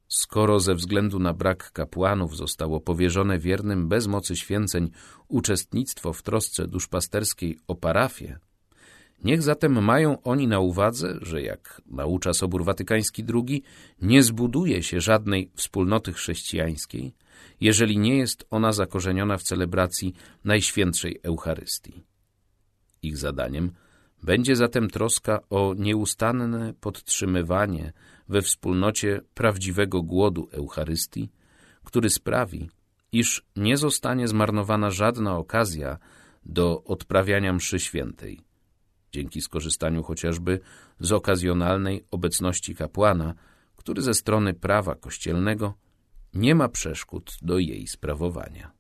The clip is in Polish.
Skoro ze względu na brak kapłanów zostało powierzone wiernym bez mocy święceń uczestnictwo w trosce duszpasterskiej o parafię, niech zatem mają oni na uwadze, że jak naucza Sobór Watykański II, nie zbuduje się żadnej wspólnoty chrześcijańskiej, jeżeli nie jest ona zakorzeniona w celebracji Najświętszej Eucharystii. Ich zadaniem będzie zatem troska o nieustanne podtrzymywanie we wspólnocie prawdziwego głodu Eucharystii, który sprawi, iż nie zostanie zmarnowana żadna okazja do odprawiania mszy świętej, dzięki skorzystaniu chociażby z okazjonalnej obecności kapłana, który ze strony prawa kościelnego nie ma przeszkód do jej sprawowania.